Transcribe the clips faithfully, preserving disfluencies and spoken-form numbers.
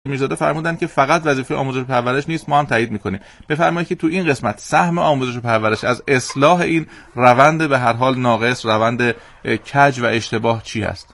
میرزاده فرمودن که فقط وظیفه آموزش و پرورش نیست، ما هم تایید میکنیم. بفرمایید که تو این قسمت سهم آموزش و پرورش از اصلاح این روند به هر حال ناقص، روند کج و اشتباه چی هست؟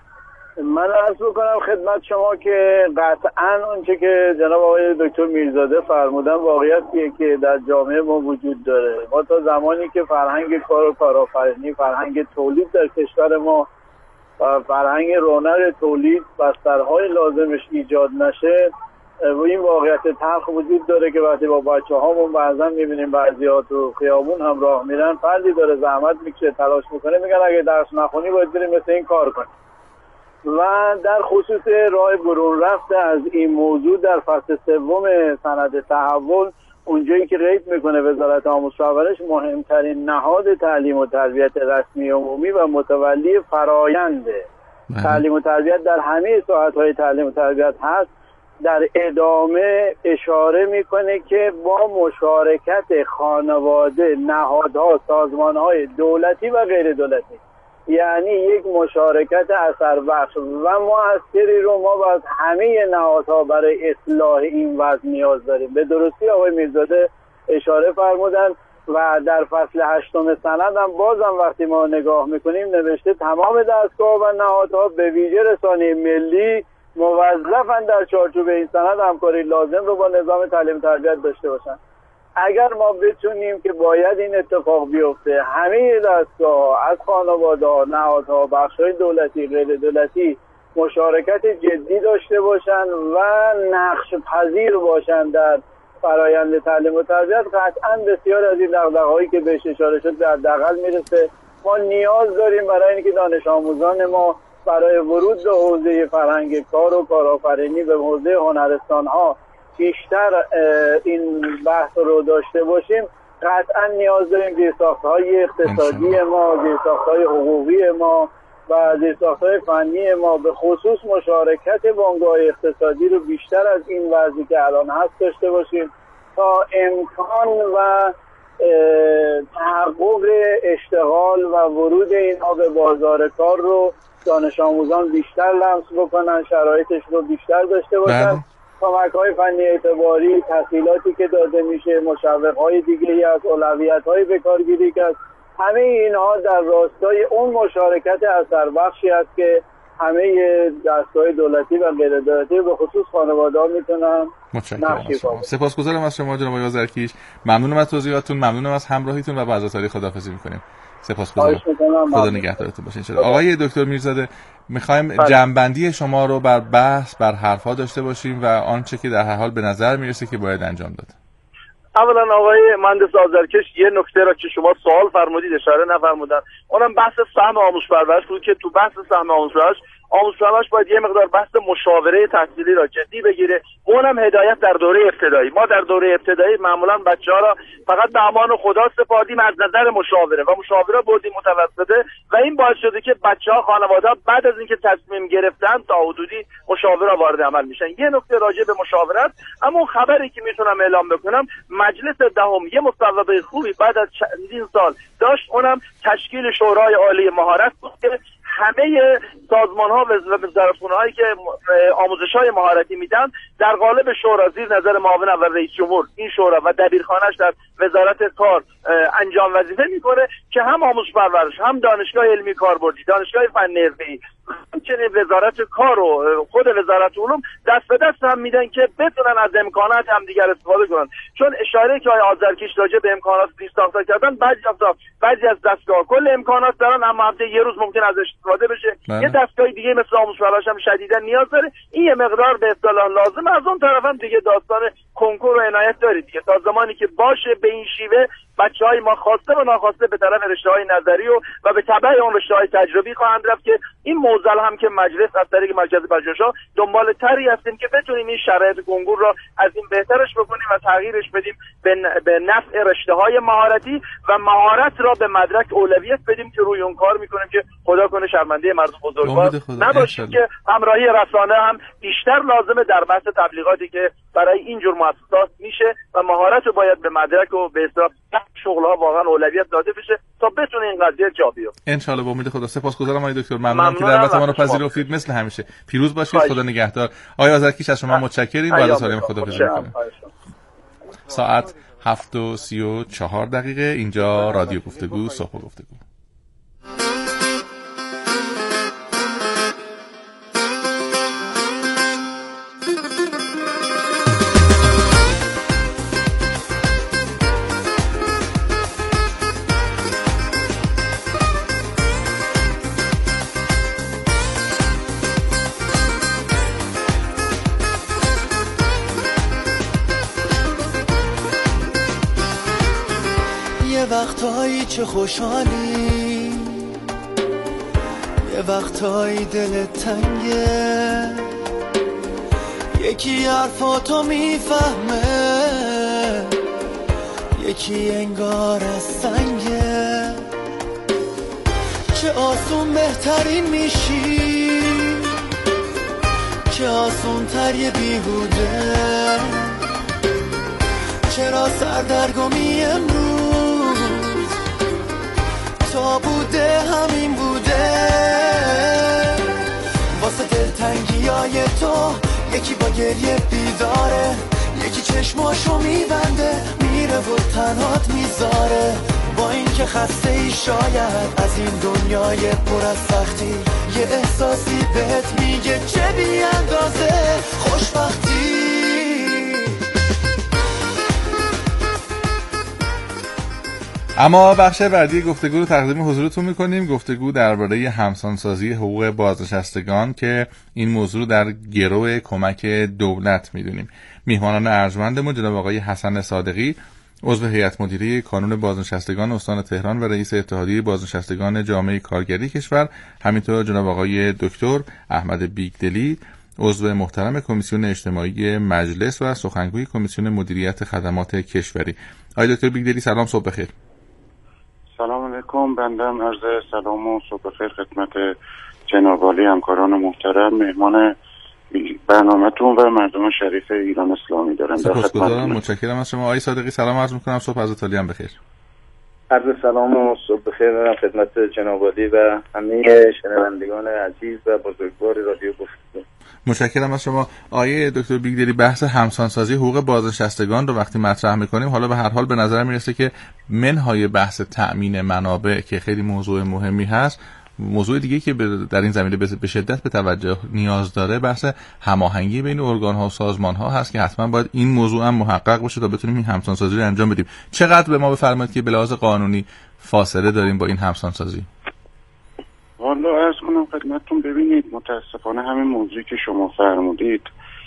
من عرض بکنم خدمت شما که قطعاً اونچه که جناب آقای دکتر میرزاده فرمودن واقعیتیه که در جامعه ما وجود داره. ما تا زمانی که فرهنگ کار و کارآفرینی، فرهنگ تولید در کشور ما و فرهنگ رونق تولید بسترهای لازمش ایجاد نشه و این واقعیت تلخ وجود داره که وقتی با بچه هامون بعضا میبینیم بعضی‌ها تو خیابون هم راه میرن، فردی داره زحمت میکشه تلاش میکنه، میگن اگه درس نخونی باید بریم مثل این کار کنی. و در خصوص راه برون رفته از این موضوع در فصل سوم سند تحول، اونجایی که قید میکنه وزارت آموزش و پرورش مهمترین نهاد تعلیم و تربیت رسمی عمومی و متولی فراینده تعلیم و تربیت در همه ساحت‌های تعلیم و تربیت هست، در ادامه اشاره میکنه که با مشارکت خانواده، نهادها، سازمانهای دولتی و غیر دولتی، یعنی یک مشارکت اثر بخش و موثری رو ما باید همه نهادها برای اصلاح این وضع نیاز داریم. به درستی آقای میرزاده اشاره فرمودن و در فصل هشتم سند هم بازم وقتی ما نگاه میکنیم نوشته تمام دستگاه و نهادها به ویژه رسانه ملی موظفن در چارچوب این سند همکاری لازم رو با نظام تعلیم تربیت داشته باشن. اگر ما بتونیم که باید این اتفاق بیفته، همه دستگاه از خانواده ها، نهادها، بخش‌های دولتی، غیر دولتی مشارکت جدی داشته باشن و نقش پذیر باشن در فرایند تعلیم و تربیت، قطعاً بسیار از این دغدغه‌هایی که بهش اشاره شد در دغل میرسه. ما نیاز داریم برای اینکه دانش آموزان ما برای ورود به حوزه فرهنگ کار و کارآفرینی به حوزه هنرستان‌ها بیشتر این بحث رو داشته باشیم، قطعا نیاز داریم زیرساخت‌های اقتصادی ما، زیرساخت‌های حقوقی ما و زیرساخت‌های فنی ما به خصوص مشارکت بنگاه اقتصادی رو بیشتر از این وضعی که الان هست داشته باشیم تا امکان و تحقق اشتغال و ورود اینها به بازار کار رو دانش آموزان بیشتر لمس بکنن، شرایطش رو بیشتر داشته باشن. کمک‌های فنی اعتباری، تسهیلاتی که داده میشه، مشوق‌های دیگه‌ای از اولویت‌های به کارگیری که از همه اینها در راستای اون مشارکت اثربخشی است که همه دستگاه دولتی و غیر دولتی به خصوص خانواده‌ها میتونن نقشی بازی کنن. سپاسگزارم از شما جناب آقای آذرکیش، ممنونم از توضیحاتتون، ممنونم از همراهیتون و با از تاریخ خداحافظی می‌کنیم. سپاسگزارم. خدا نگهدارتون باشه. آقای دکتر میرزاده، میخوایم جمع‌بندی شما رو بر بحث بر حرفا داشته باشیم و آنچه که در هر حال به نظر میرسه که باید انجام داد. اولا آقای مهندس آذرکش یه نکته را که شما سوال فرمودید اشاره نفرمودن، اونم بحث سهم آموزش پرورش بود که تو بحث سهم آموزش پرورش آموزش پرورش باید یه مقدار بحث مشاوره تحصیلی را جدی بگیره، اونم هدایت در دوره ابتدایی. ما در دوره ابتدایی معمولا بچه‌ها را فقط به امان خدا سپردیم از نظر مشاوره و مشاوره بردیم متوسطه و این باعث شده که بچه‌ها، خانواده‌ها بعد از اینکه تصمیم گرفتن تا حدودی مشاوره وارد عمل میشن. یه نکته راجع به مشاورت، اما خبری که میتونم اعلام بکنم، مجلس دهم یه مصوبه خوبی بعد از چندین سال داشت، اونم تشکیل شورای عالی مهارت بود که همه سازمان‌ها و وزارتخونه‌هایی که آموزش‌های مهارتی میدن در قالب شورا زیر نظر معاون اول رئیس جمهور این شورا و دبیرخانه‌اش در وزارت کار انجام وظیفه میکنه که هم آموزش پرورش، هم دانشگاه علمی کاربردی، دانشگاه فنی حرفه‌ای، همچنین وزارت کار و خود وزارت علوم دست به دست هم میدن که بتونن از امکانات هم دیگر استفاده کنن. چون اشاره که آقای آذرکیش راجع به امکانات زیرساخت‌ها کردن، بعضی از بعضی از دستگاه کل امکانات دارن اما هفته یه روز ممکن از استفاده بشه. بله. یه دستگاه دیگه مثل آموزش پرورش هم شدیداً نیاز داره. این یه مقدار به اصطلاح لازم. از اون طرف هم دیگه داستان کنکور و عنایت دارید دیگه. تا زمانی که باشه به این شیوه بچه‌های ما خواسته و ناخواسته به طرف رشته‌های نظری و و به تبع اون رشته‌های تجربی خواهند رفت که این موزل هم که مجلس از طریق مرکز پژوهش‌ها دنبال تری هستیم که بتونیم این شرایط کنکور رو از این بهترش بکنیم و تغییرش بدیم به به نفع رشته‌های مهارتی و مهارت را به مدرک اولویت بدیم که روی اون کار می‌کنیم که خدا کنه شرمنده مردم بزرگوار نباشیم که همراهی رسانه هم بیشتر لازمه در بحث تبلیغاتی که برای این جور مؤسسات میشه و مهارت رو باید به مدرک و به اصطلاح شغل‌ها واقعا اولویت داده بشه تا تا بتونه این قضیه جا بیفته ان شاء الله. با امید خدا. سپاسگزارم آقای دکتر. ممنونم که دعوت ما رو پذیرفتید. مثل همیشه پیروز باشید. خدا نگهدار. آقای آذرکیش از شما متشکریم. بعد از سالم خداحافظی می‌کنم. ساعت هفت و سی و چهار دقیقه اینجا رادیو گفتگو، صبح گفتگو. یه وقتایی چه خوشحالی، یه وقتایی دلت تنگه، یکی حرفاتو میفهمه، یکی انگار از سنگه. چه آسون بهترین میشی، چه آسون تر یه بیهوده. چرا سردرگمی امروز تا بوده همین بوده. واسه دلتنگی های تو یکی با گریه بیداره، یکی چشماشو میبنده میره و تنهات میذاره. با این که خسته ای شاید از این دنیای پر از سختی، یه احساسی بهت میگه چه بی اندازه خوشبختی. اما بخش بعدی گفتگو رو تقدیم حضورتون میکنیم. گفتگو درباره همسانسازی حقوق بازنشستگان که این موضوع در گرو کمک دولت میدونیم. میهمانان ارجمندمون جناب آقای حسن صادقی، عضو هیئت مدیره کانون بازنشستگان استان تهران و رئیس اتحادیه بازنشستگان جامعه کارگری کشور، همینطور جناب آقای دکتر احمد بیگدلی، عضو محترم کمیسیون اجتماعی مجلس و سخنگوی کمیسیون مدیریت خدمات کشوری. آقای دکتر بیگدلی سلام، صبح بخیر. سلام علیکم. بندم عرض سلام و صبح بخیر خدمت جناب عالی همکاران محترم، مهمان برنامه‌تون و مردم شریف ایران اسلامی دارم. سپاسگزارم، متشکرم از شما. آقای صادقی سلام عرض می‌کنم. صبح از عالی هم بخیر. عرض سلام و صبح بخیر دارم خدمت جناب عالی و همه شنوندگان عزیز و بزرگوار رادیو گفتگو. متشکرم از شما. آقای دکتر بیگدلی، بحث همسانسازی حقوق بازنشستگان رو وقتی مطرح می‌کنیم، حالا به هر حال به نظر میرسه که منهای بحث تأمین منابع که خیلی موضوع مهمی هست، موضوع دیگه که در این زمینه به شدت به توجه نیاز داره بحث هماهنگی بین ارگان‌ها و سازمان‌ها هست که حتما باید این موضوع هم محقق باشه تا بتونیم این همسانسازی رو انجام بدیم. چقدر به ما بفرمایید که به لحاظ قانونی فاصله داریم با این همسانسازی؟ والا عرض کنم خدمتتون، ببینید متاسفانه همین موضوعی که شما فرمودید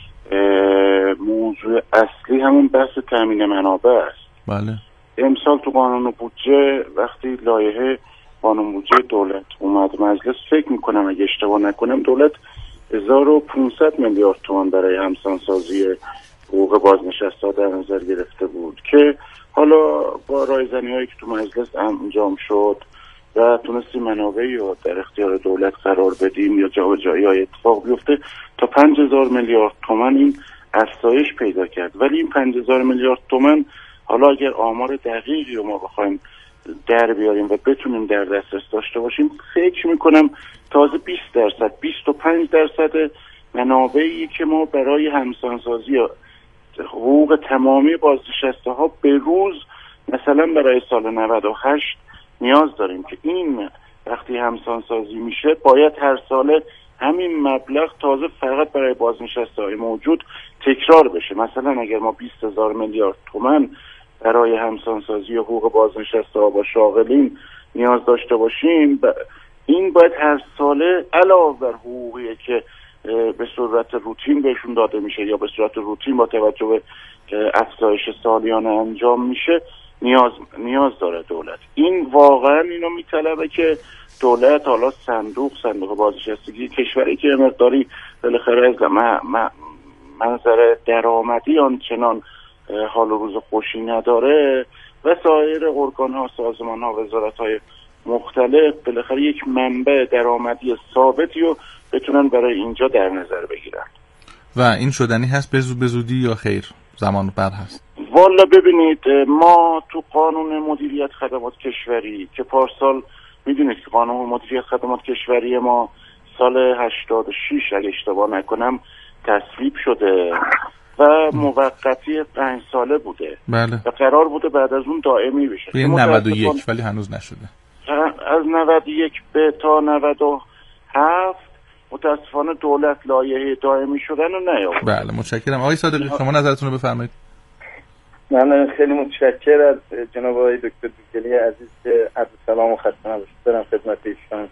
موضوع اصلی همون بحث تامین منابع است. بله. امسال تو قانون بودجه وقتی لایحه قانون بودجه دولت اومد مجلس، فکر میکنم اگه اشتباه نکنم دولت هزار و پانصد میلیارد تومان برای همسانسازی حقوق بازنشسته در نظر گرفته بود که حالا با رایزنی هایی که تو مجلس انجام شد و تونستی منابعی رو در اختیار دولت قرار بدیم یا جابجایی های اتفاق بیفته تا پنج هزار میلیارد تومان این افزایش پیدا کرد. ولی این پنج هزار میلیارد تومان حالا اگر آمار دقیقی رو ما بخوایم در بیاریم و بتونیم در دسترس داشته باشیم، فکر میکنم تازه بیست درصد بیست و پنج درصد منابعی که ما برای همسانسازی حقوق تمامی بازنشسته ها به روز مثلا برای سال نود و هشت نیاز داریم که این وقتی همسانسازی میشه باید هر ساله همین مبلغ تازه فقط برای بازنشسته های موجود تکرار بشه. مثلا اگر ما بیست هزار میلیارد تومان برای همسانسازی حقوق بازنشسته ها با شاغلین نیاز داشته باشیم، این باید هر ساله علاوه بر حقوقی که به صورت روتین بهشون داده میشه یا به صورت روتین با توجه به افزایش سالیانه انجام میشه نیاز نیاز داره دولت. این واقعا اینو میطلبه که دولت حالا صندوق صندوق بازنشستگی کشوری که مقداری بالاخره از منظر درآمدی آنچنان حال و روز خوشی نداره و سایر ارگان ها سازمان ها وزارت های مختلف بالاخره یک منبع درآمدی ثابتی رو بتونن برای اینجا در نظر بگیرن. و این شدنی هست به زود به زودی یا خیر زمان بر هست؟ والا ببینید، ما تو قانون مدیریت خدمات کشوری که پارسال میدونید که قانون مدیریت خدمات کشوری ما سال هشتاد و شش اگه اشتباه نکنم تصویب شده و موقتی پنج ساله بوده. بله. و قرار بوده بعد از اون دائمی بشه. به نود و یک ولی هنوز نشده. از نود و یک به تا نود و هفت متاسفانه دولت لایحه دائمی شدن رو نیاورد. بله متشکرم. آقای صادقی شما نظرتون رو بفرمایید. من خیلی متشکرم از جناب آقای دکتر بیگدلی عزیز که عرض سلام و خسته نباشید دارم خدمت ایشان.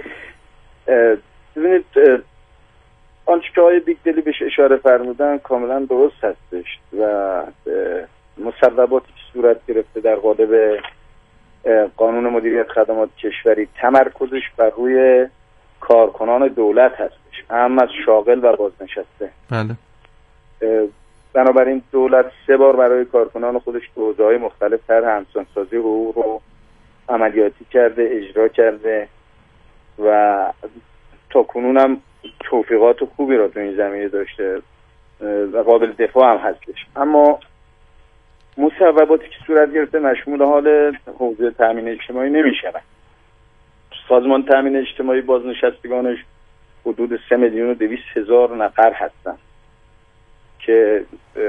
ببینید آنچه که آقای بیگدلی بهش اشاره فرمودن کاملا درست هستش و مصوباتی که صورت گرفته در قالب قانون مدیریت خدمات کشوری تمرکزش بر روی کارکنان دولت هستش، اهم از شاغل و بازنشسته. بله. بنابراین دولت سه بار برای کارکنان خودش حوزه‌های مختلف طرح همسانسازی حقوق رو عملیاتی کرده، اجرا کرده و تا کنون هم توفیقات خوبی را تو این زمینه داشته و قابل دفاع هم هستش. اما مصوباتی که صورت گرفته مشمول حال حوزه تامین اجتماعی نمیشن. سازمان تامین اجتماعی بازنشستگانش حدود سه میلیون و دویست هزار نفر هستن که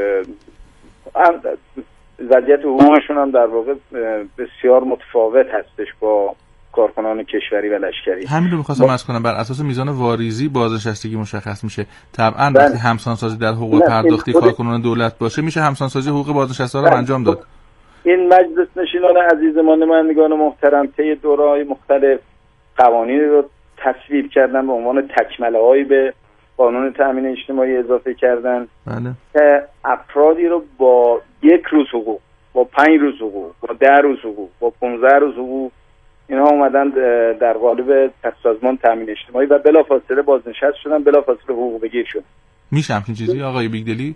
وضعیت حقوقشون هم در واقع بسیار متفاوت هستش با کارکنان کشوری و لشکری. همین رو می‌خواستم عرض کنم، بر اساس میزان واریزی بازنشستگی مشخص میشه. طبعا وقتی همسانسازی در حقوق پرداختی کارکنان دولت باشه میشه همسانسازی حقوق بازنشسته رو انجام داد. این مجلس نشینان عزیز ما، نمایندگان محترم، طی دوره‌های مختلف قوانینی رو تصویب کردن به عنوان تکمله‌هایی به قانون تامین اجتماعی اضافه کردن. بله. که افرادی رو با یک روز حقوق، با پنج روز حقوق، با ده روز حقوق، با پانزده روز حقوق اینها اومدن در قالب سازمان تامین اجتماعی و بلافاصله بازنشست شدن، بلافاصله حقوق بگیر شدن. میشه همچین چیزی آقای بیگدلی؟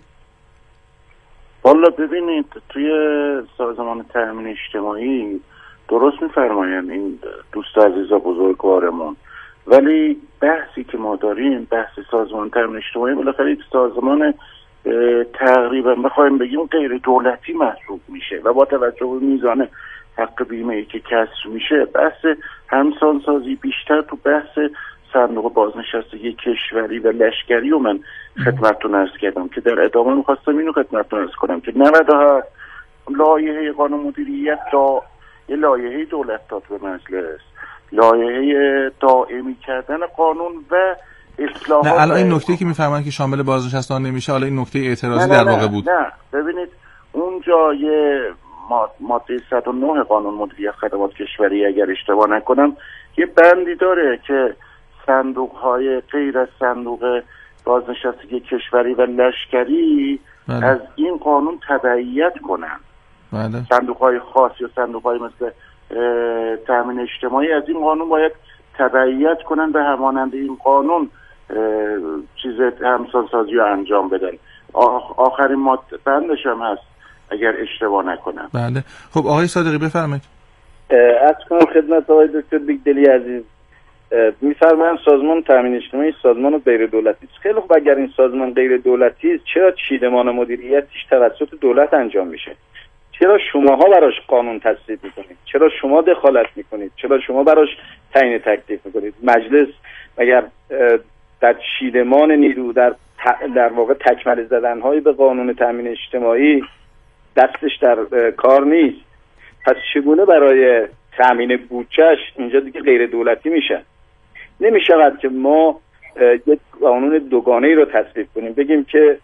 والا ببینید توی سازمان تامین اجتماعی درست میفرمایند این دوست عزیزا بزرگوارمون، ولی بحثی که ما داریم بحث سازمان تامین اجتماعی بالاخره یک سازمان تقریبا بخوایم بگیم غیر دولتی محسوب میشه و با توجه به میزان حق بیمه ای که کسر میشه بحث همسانسازی بیشتر تو بحث صندوق بازنشستگی کشوری و لشکری و من خدمتتون عرض کردم که در ادامه میخواستم اینو خدمتتون عرض کنم که نود و هفت لایحه قانون مدیریت دا یه لایحه دولت داد به مجلس، لایحه دائمی کردن قانون و اصلاحات. نه الان این نکته که میفرمایید که شامل بازنشستگان نمیشه، حالا این نکته اعتراضی نه در نه واقع بود. نه ببینید اونجا یه ماده صد و نه قانون مدیریت خدمات کشوری اگر اشتباه نکنم یه بندی داره که صندوق های غیر از صندوق بازنشستگی کشوری و لشکری بله. از این قانون تبعیت کنن. بله. صندوق های خاص یا صندوق های مثل تامین اجتماعی از این قانون باید تبعیت کنن به همانند این قانون چیز همسانسازی رو انجام بدن. آخرین ماده بندش هم هست اگر اشتباه نکنم. بله. خب آقای صادقی بفرمایید. از کنم خدمت آقای دکتر بیگدلی عزیز، میفرمایند سازمان تامین اجتماعی سازمان غیر دولتی است. خیلی خوب، اگر این سازمان غیر دولتی است چرا چیدمان مدیریتش توسط دولت انجام میشه؟ چرا شماها براش قانون تصویب میکنید؟ چرا شما دخالت میکنید؟ چرا شما براش تعیین تکلیف میکنید؟ مجلس اگر در چیدمان نیرو در در واقع تکمله زدن‌های به قانون تامین اجتماعی دستش در کار نیست، پس چگونه برای تامین بودجهش اینجا دیگه غیر دولتی میشه؟ نمیشود که ما یک قانون دوگانه‌ای رو تصویب کنیم، بگیم که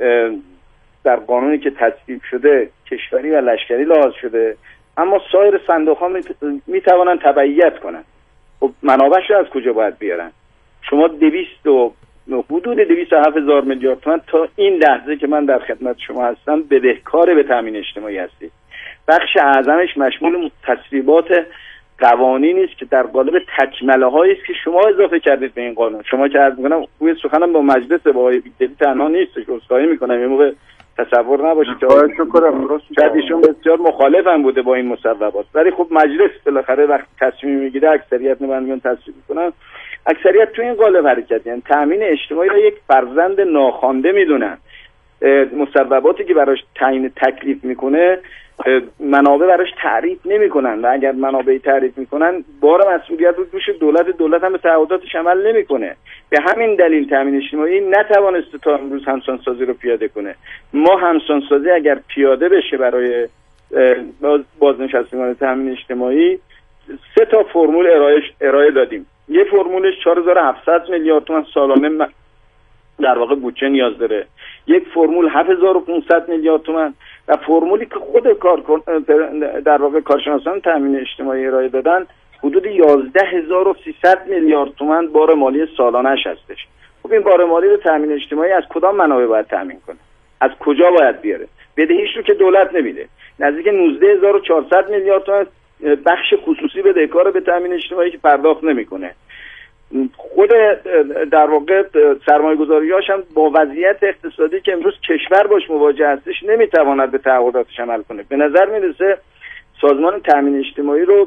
در قانونی که تصویب شده کشوری و لشکری لحاظ شده اما سایر صندوق‌ها میتوانن تبعیت کنن. خب منابعش رو از کجا باید بیارن؟ شما دویست و حدود دویست و هفت هزار میلیارد تومان تا این لحظه که من در خدمت شما هستم بدهکار به تامین اجتماعی هستید. بخش اعظمش مشمول تصویبات قوانینی است که در قالب تکمله‌هایی است که شما اضافه کردید به این قانون. شما که عرض می‌کنم روی سخنم با مجلس با آقای بیگدلی تنها نیست که عذرخواهی می‌کنم، یه موقع تصور نباشید که شکرم درست شاید ایشون بسیار مخالفم بوده با این مصوبات، ولی خب مجلس بالاخره وقتی تصمیم میگیره اکثریت نمایندگان تصویب میکنن، اکثریت تو این قالب حرکت، یعنی تامین اجتماعی را یک فرزند ناخوانده میدونن. مصوباتی که براش تعیین تکلیف میکنه منابع براش تعریف نمیکنن و اگر منابع تعریف میکنن بار مسئولیت رو دوش دولت، دولت هم به تعهداتش عمل نمیکنه. به همین دلیل تامین اجتماعی نتوانسته تا امروز همسانسازی رو پیاده کنه. ما همسانسازی اگر پیاده بشه برای بازنشستگان تامین اجتماعی سه تا فرمول ارائه ارائه دادیم. یه فرمولش چهار هزار و هفتصد میلیارد تومان سالانه در واقع بودجه نیاز داره، یک فرمول هفت هزار و پانصد میلیارد تومان و فرمولی که خود کار در واقع کارشناسان تامین اجتماعی ارائه دادن حدود یازده هزار و سیصد میلیارد تومان بار مالی سالانه‌اش هستش. خب این بار مالی رو تامین اجتماعی از کدام منابع باید تامین کنه؟ از کجا باید بیاره؟ بدهیش رو که دولت نمیده. نزدیک نوزده هزار و چهارصد میلیارد تومان بخش خصوصی بدهکار به تامین اجتماعی که پرداخت نمیکنه. خود در واقع سرمایه‌گذاری‌هاش هم با وضعیت اقتصادی که امروز کشور باش مواجه هستش نمیتواند به تعهداتش عمل کنه. به نظر میرسه سازمان تامین اجتماعی رو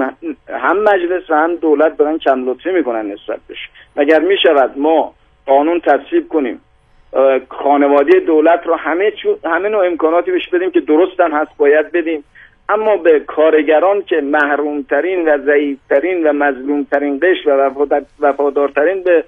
هم مجلس و هم دولت دارن کم لطفی میکنن نسبت بهش. مگر میشود ما قانون تصویب کنیم خانواده دولت رو همه همه نوع امکاناتی بهش بدیم که درستن هست باید بدیم، اما به کارگران که محرومترین و ضعیفترین و مظلومترین قشر و وفادارترین به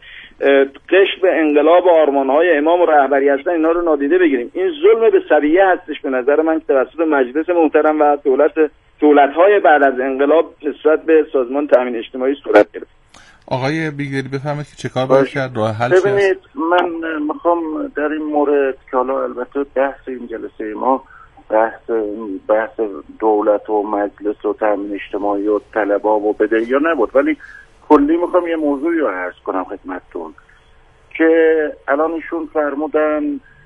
قشر به انقلاب و آرمانهای امام و رهبری هستن اینا رو نادیده بگیریم، این ظلم به سویه هستش به نظر من که توسط مجلس محترم و دولت دولت‌های بعد از انقلاب نسبت به سازمان تامین اجتماعی صورت گرفت. آقای بیگری بفهمید که چه کار باید کرد، راه حل چیه؟ ببینید من میخوام در این مورد که حالا البته بحث این جلسه ما بحث بحث دولت و مجلس و تامین اجتماعی و طلبا و بدهی نبود، ولی کلی میخوام یه موضوعی رو عرض کنم خدمتتون که الان ایشون فرمودن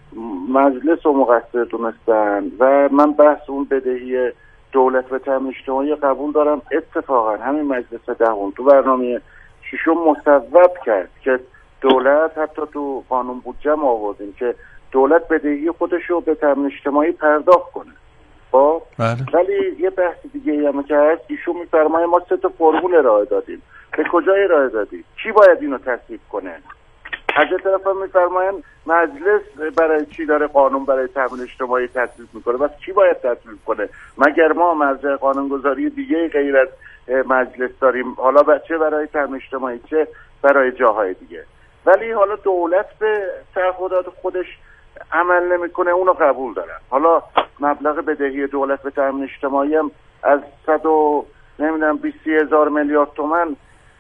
مجلس رو مقصر دونستن و من بحث اون بدهی دولت و تامین اجتماعی قبول دارم. اتفاقا همین مجلس دهم تو برنامه ششم مصوب کرد که دولت حتی تو قانون بودجه ما آوردیم که دولت بدهی خودش رو به تامین اجتماعی پرداخت کنه. خب ولی یه بحث دیگه هم که هست، ایشون میفرمایه ما سه تا فرمول ارائه دادیم. به کجا ارائه دادیم؟ کی باید اینو تصویب کنه؟ از یه طرف هم میفرماین مجلس برای چی داره قانون برای تامین اجتماعی تصویب میکنه؟ بس کی باید تصویب کنه؟ مگر ما مرجع قانونگذاری دیگه غیر از مجلس داریم؟ حالا چه برای تامین اجتماعی چه برای جاهای دیگه. ولی حالا دولت به تعهدات خودش عمل نمیکنه، اونو قبول دارن. حالا مبلغ بدهی دولت به تامین اجتماعی هم از صد و نمیدونم بیست هزار میلیارد تومان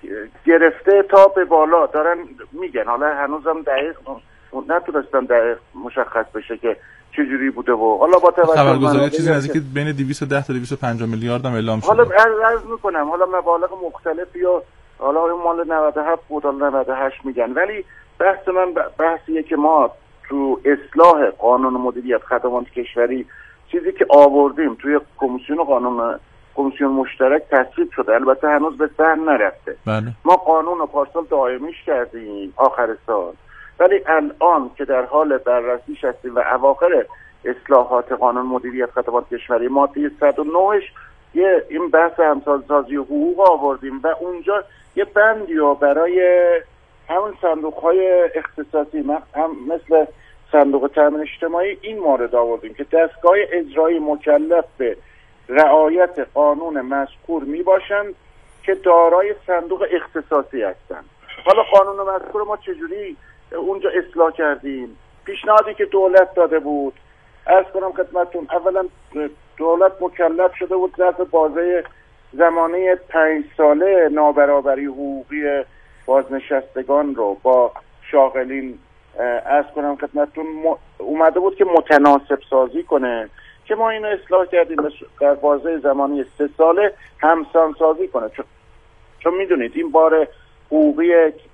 گرفته تا به بالا دارن میگن. حالا هنوزم دقیق نتونستن دقیق مشخص بشه که چجوری بوده و حالا با توجه خبرگزاری چیزی نزدیک بین دویست و ده تا دویست و پنجاه میلیارد هم اعلام شده. حالا عرض میکنم حالا مبالغ مختلفی یا حالا این مال نود و هفت بود حالا نود و هشت میگن، ولی بحث من بحثیه که ما تو اصلاح قانون مدیریت خدمات کشوری چیزی که آوردیم توی کمیسیون قانون کمیسیون مشترک تصویب شده، البته هنوز به صحن نرفته. بله. ما قانون رو پارسال دائمیش کردیم آخر سال، ولی الان که در حال بررسیش هستیم و اواخر اصلاحات قانون مدیریت خدمات کشوری ماده صد و نه یه این بحث همسانسازی حقوق آوردیم و اونجا یه بندی رو برای همون صندوق‌های اختصاصی هم مثل صندوق تامین اجتماعی این مورد آوردیم که دستگاه اجرایی مکلف به رعایت قانون مذکور می باشند که دارای صندوق اختصاصی هستند. حالا قانون مذکور ما چجوری اونجا اصلاح کردیم؟ پیشنهادی که دولت داده بود عرض کنم خدمتتون، اولا دولت مکلف شده بود ظرف بازه زمانه پنج ساله نابرابری حقوقی بازنشستگان رو با شاغلین عرض کنم خدمتتون اومده بود که متناسب سازی کنه که ما اینو اصلاح کردیم در بازه زمانی سه ساله همسان سازی کنه، چون چون میدونید این بار حقوقی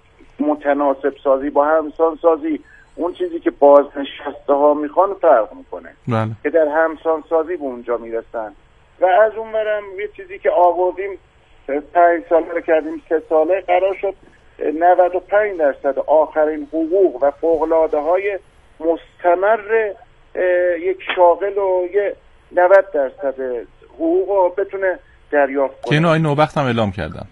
متناسب سازی با همسان سازی اون چیزی که بازنشسته ها میخوان فرق میکنه بله. که در همسان سازی به اونجا میرسن و از اون برم یه چیزی که آوردیم پنج ساله رو کردیم سه ساله، قرار شد نود و پنج درصد آخرین حقوق و فوق‌العاده‌های مستمر یک شاغل و یه نود درصد حقوق رو بتونه دریافت کنه. که اینو آقای نوبخت هم اعلام کردن.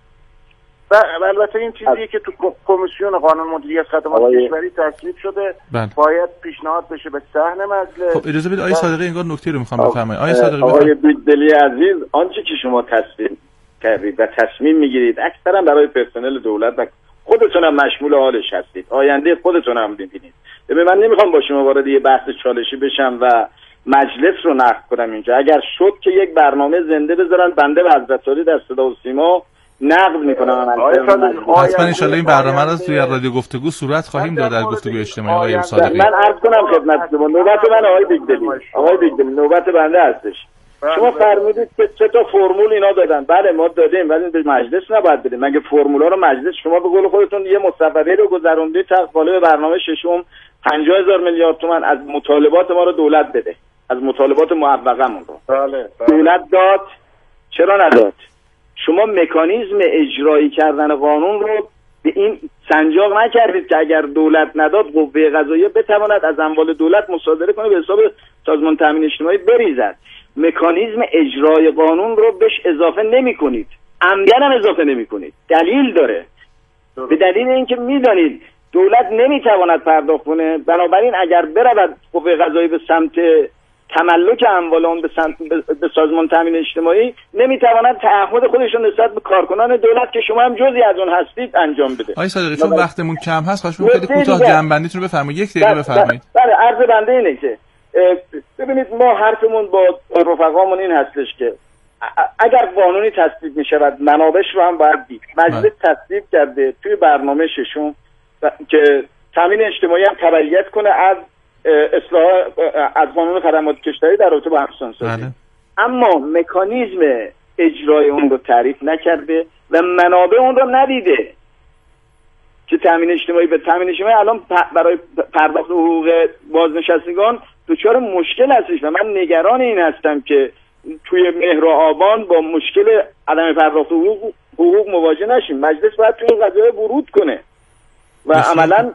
و البته این چیزیه که تو کمیسیون قانون مدیریت خدمات کشوری تصویب شده. بله. باید پیشنهاد بشه به صحن مجلس. خب اجازه بدید آقای صادقی انگار نکته رو میخوام بفرمایید. آقای صادقی آقای بیگدلی عزیز، آنچه که شما تصمیم کردید و تصمیم میگیرید اکثرا برای پرسنل دولت و خودتون هم مشمول حالش هستید، آینده خودتون هم میبینید. ببین من نمیخوام با شما وارد یه بحث چالشی بشم و مجلس رو نقد کنم اینجا. اگر شد که یک برنامه زنده بذارن بنده و حضرت عالی در صدا و سیما نقد میکنم. حتما ان شاء الله این برنامه رو توی رادیو گفتگو صورت خواهیم داد در گفتگوی اجتماعی آقای صادقی. من عرض کنم خدمتتون نوبت من آقای بیگدلی آقای بیگدلی نوبت بنده هستش. شما فرمودید که سه تا فرمول اینا دادن. بله ما دادیم ولی به مجلس نباید بدیم. مگه فرمولا رو مجلس شما به قول خودتون یه مصوبه رو گذروندید تا قالب برنامه ششم پنجاه هزار میلیارد تومان از مطالبات ما رو دولت بده، از مطالبات معوقمون رو. بله بله. دولت داد، چرا نداد؟ شما مکانیزم اجرایی کردن قانون رو به این سنجاق نکردید که اگر دولت نداد قوه قضاییه بتواند از اموال دولت مصادره کنه به حساب سازمان تامین اجتماعی بریزد. مکانیزم اجرای قانون رو بهش اضافه نمی کنید، عمدن هم اضافه نمی کنید. دلیل داره. داره. به دلیل اینکه میدانید دولت نمیتواند پرداخت کنه، بنابراین اگر برود قوه قضاییه به سمت تملک اموال اون به سمت به سازمان تامین اجتماعی، نمیتواند تعهد خودشون نسبت به کارکنان دولت که شما هم جزئی از اون هستید انجام بده. آقای صادقی چون وقتمون کم هست خواهش می‌کنم خیلی کوتاه جمع‌بندیتون رو بفرمایید. یک دقیقه بفرمایید. بله عرض بنده اینه که ببینید ما حرفمون با رفقامون این هستش که اگر قانونی تصویب می‌شود منابعش رو هم باید دید. مجلس تصویب کرده توی برنامه ششم که تامین اجتماعی هم تبعیت کنه از اصلاح از قانون خدمات کشوری در رابطه با همسانسازی. بله. اما مکانیزم اجرای اون رو تعریف نکرده و منابع اون رو ندیده که تامین اجتماعی به تامین اجتماعی الان برای پرداخت حقوق بازنشستگان دچار مشکل هستش و من نگران این هستم که توی مهر و آبان با مشکل عدم پرداخت حقوق حقوق مواجه نشیم. مجلس باید توی قضیه ورود کنه و عملاً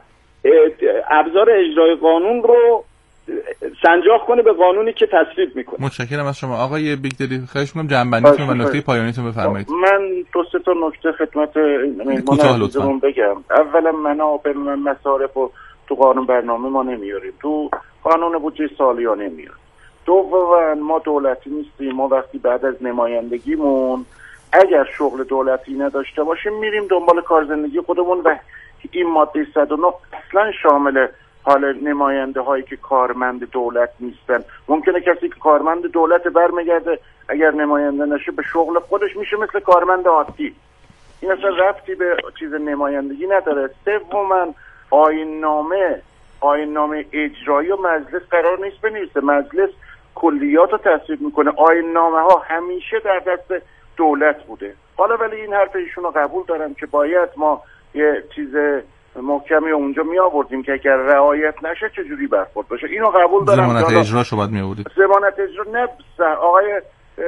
ابزار اجرای قانون رو سنجاق کنه به قانونی که تصویب میکنه. متشکرم از شما آقای بیگدلی. خواهش می‌کنم جنبندیتون و نکته پایانیتون بفرمایید. من دو سه تا نکته خدمت مهمانان بگم. اولا منابع مصارف رو تو قانون برنامه ما نمیاریم، تو قانون بودجه سالیانه نمیاریم. دوما ما دولتی نیستیم. ما وقتی بعد از نمایندگیمون اگر شغل دولتی نداشته باشیم میریم دنبال کار زندگی خودمون و این ماده صد و نه اصلا شامل حال نماینده هایی که کارمند دولت نیستن. ممکنه کسی که کارمند دولت برمیگرده اگر نماینده نشه به شغل خودش میشه مثل کارمند عادی. این اصلا ربطی به چیز نمایندگی نداره. سوما آیین نامه آیین نامه اجرایی و مجلس قرار نیست بنویسه. مجلس کلیات رو تصویب میکنه. آیین نامه ها همیشه در دست دولت بوده. حالا ولی این حرف ایشون رو قبول دارم که باید ما یه چیز محکمی اونجا می آوردیم که اگر رعایت نشه چجوری برخورد باشه. اینو قبول دارم. ضمانت اجراشو باید می آوردید. ضمانت اجرا نه آقای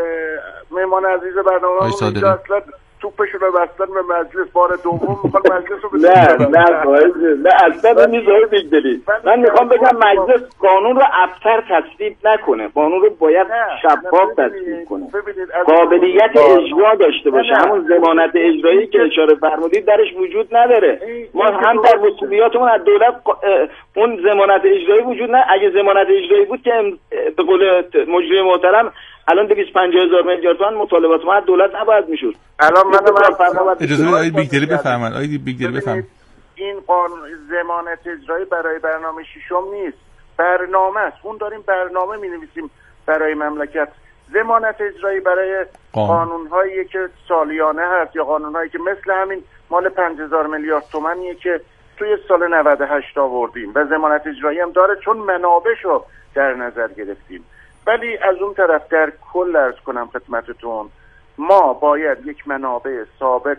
مهمان عزیز برنامه اصلا توپشون رو بستن به مجلس بار دوم میخوان مجلس رو نه نه نه اصلا نیزهای بیگدلی. من میخوام بگم مجلس قانون رو ابتر تصویب نکنه، قانون رو باید شفاف تصویب کنه، قابلیت اجرا داشته باشه. همون ضمانت اجرایی که اشاره فرمودید درش وجود نداره. ما هم در وصولیاتمون از دولت اون ضمانت اجرایی وجود نه. اگه ضمانت اجرایی بود که به قول مجری محترم الان دویست و پنجاه هزار میلیارد تومان مطالبات ما از دولت نباید میشد. الان من اجازه بدید آقای بیگدلی بفرمایید. آقای بیگدلی بفرمایید. این قانون ضمانت اجرایی برای برنامه ششم نیست، برنامه است. اون داریم برنامه می‌نویسیم برای مملکت. ضمانت اجرایی برای قانون‌هایی که سالیانه هست یا قانون‌هایی که مثل همین مال پنج هزار میلیارد تومانیه که توی سال نود و هشت آوردیم و ضمانت اجرایی هم داره چون منابعشو در نظر گرفتیم. ولی از اون طرف در کل عرض کنم خدمتتون ما باید یک منابع ثابت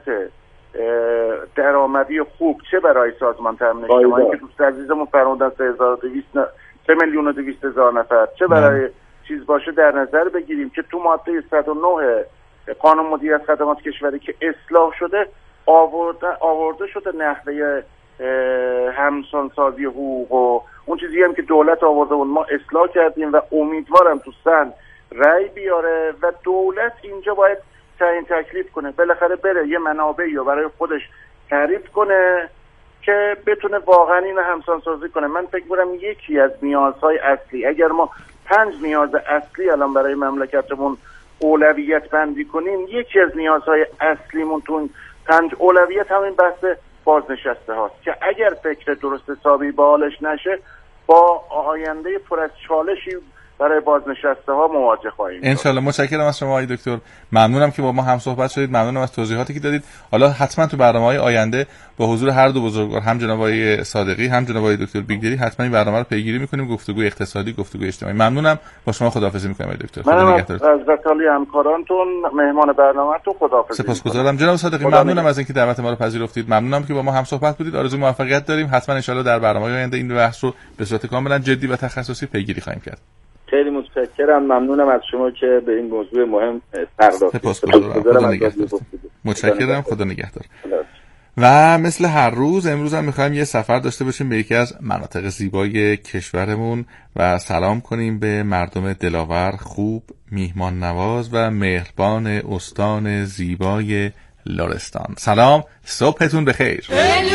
درآمدی خوب چه برای سازمان تامین اجتماعی که دوست عزیزمون فرمودن سه هزار و دویست سه میلیون و دویست هزار نفر چه برای چیز باشه در نظر بگیریم که تو ماده صد و نه قانون مدیریت خدمات کشوری که اصلاح شده آورده آورده شده نحوه همسانسازی حقوق و اون چیزی هم که دولت آورده بود ما اصلاح کردیم و امیدوارم تو سن رأی بیاره و دولت اینجا باید تعیین تکلیف کنه، بالاخره بره یه منابعی رو برای خودش تعریف کنه که بتونه واقعا اینو همسان سازی کنه. من فکر می‌کنم یکی از نیازهای اصلی، اگر ما پنج نیاز اصلی الان برای مملکتمون اولویت بندی کنیم، یکی از نیازهای اصلیمون تو پنج اولویت همین بحث بازنشسته هاست که اگر فکر درست حسابی به حالش نشه با آینده پر از چالشی برای بازنشسته ها مواجه خواهیم. انشالله. متشکرم از شما آقای دکتر، ممنونم که با ما هم صحبت شدید، ممنونم از توضیحاتی که دادید. حالا حتما تو برنامه‌های آینده با حضور هر دو بزرگوار، هم جناب آقای صادقی هم جناب آقای دکتر بیگدری، حتما این برنامه رو پیگیری می‌کنیم، گفتگوی اقتصادی، گفتگوی اجتماعی. ممنونم، با شما خداحافظی می‌کنم آقای دکتر. خدا نگهدارتون. از وکالی همکارانتون مهمان برنامه‌تون خداحافظی. سپاسگزارم جناب صادقی، ممنونم از اینکه دعوت ما رو پذیرفتید، ممنونم که با ما هم صحبت بودید. آرزوی موفقیت داریم. حتما ان شاءالله در برنامه‌های آینده این بحث رو به صورت کاملا جدی و تخصصی پیگیری خواهیم کرد. خیلی متشکرم، ممنونم از شما که به این موضوع مهم پرداختید. سپاسگزارم. خدا نگهدار. متشکرم، خدا نگهدار. و مثل هر روز امروز هم می‌خوایم یه سفر داشته باشیم به یکی از مناطق زیبای کشورمون و سلام کنیم به مردم دلاور، خوب، میهمان نواز و مهربان استان زیبای لرستان. سلام، صبحتون بخیر.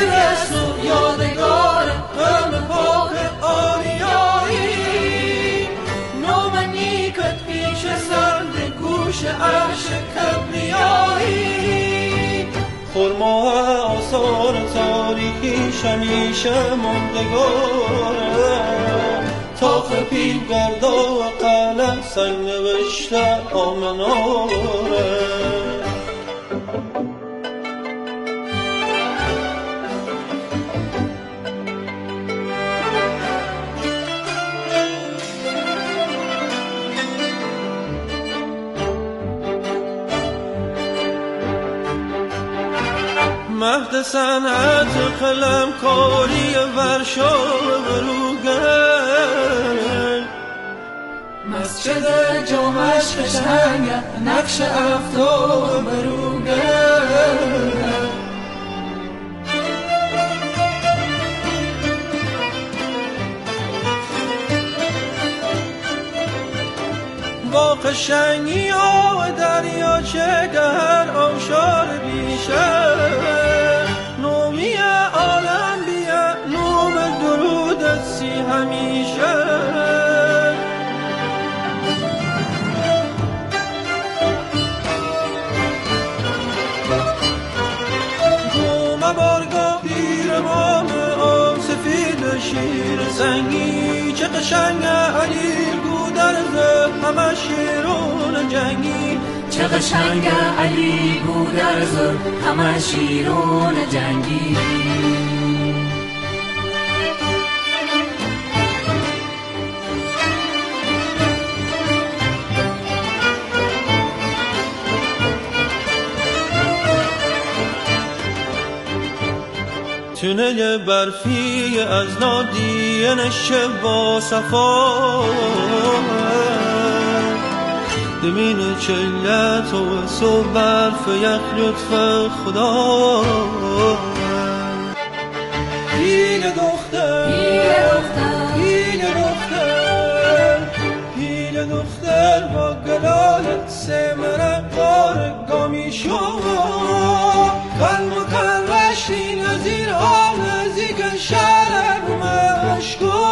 خرما آثار تاریخیش همیشه ماندگاره، تاخ پیل گردا و قلم سنگ نوشته آمناره. مهد صنعت قلم کاری ورشا بروگر، مسجد جامعش قشنگ نقش افتاب بروگر. با قشنگی آب دریا چگر آبشار بیشه، نومی عالم بیا نوم درودت سی همیشه. نوم بارگاه پیر مام آب سفید شیر زنگی، چه قشنگ علی گودرز همه شیرون جنگی. چه قشنگ علی گودرز همه شیرون جنگی. تونه برفی از نادینش با صفا، دمین چلت و سو برف یک لطف خدا. هیل دختر هیل دختر هیل دختر با گلالت سمره بار گامی شما. قلب و کرشی نزیر آن نزیک شهر مشکو.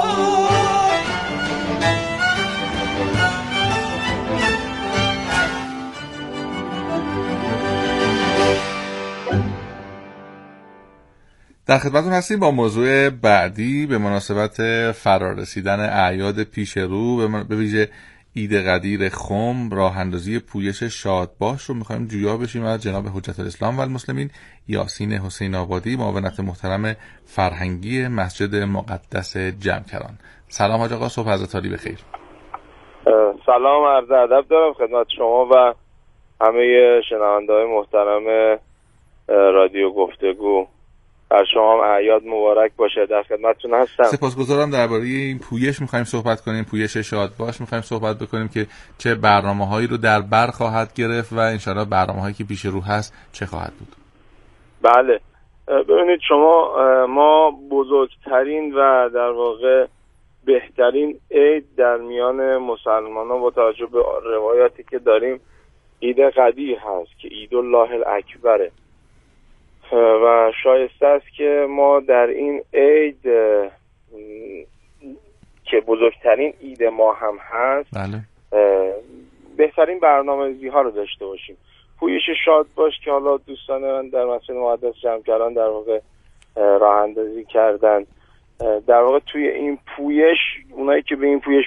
در خدمتتون هستیم با موضوع بعدی به مناسبت فرارسیدن اعیاد پیش رو، به ویژه عید قدیر خم، راه اندازی پویش شادباش رو می‌خوایم جویا بشیم از جناب حجت الاسلام و المسلمین یاسین حسین آبادی، معاونت محترم فرهنگی مسجد مقدس جمکران. سلام حاج آقا، صبح حضرت عالی بخیر. سلام، عرض ادب دارم خدمت شما و همه شنونده‌های محترم رادیو گفتگو. بر شما هم اعیاد مبارک باشه، در خدمتتون هستم. سپاسگزارم. درباره این پویش می‌خوایم صحبت کنیم، پویش شادباش می‌خوایم صحبت بکنیم که چه برنامه‌هایی رو در بر خواهد گرفت و انشالله برنامه‌هایی که پیش رو هست چه خواهد بود. بله، ببینید شما، ما بزرگترین و در واقع بهترین عید در میان مسلمانان با توجه به روایاتی که داریم عید قدیر هست که عید الله الاکبره و شایسته است که ما در این عید که بزرگترین عید ما هم هست بله. بهترین برنامه‌ریزی ها رو داشته باشیم. پویش شاد باش که حالا دوستان من در مسجد مقدس جمع‌گران در واقع راه اندازی کردن. در واقع توی این پویش، اونایی که به این پویش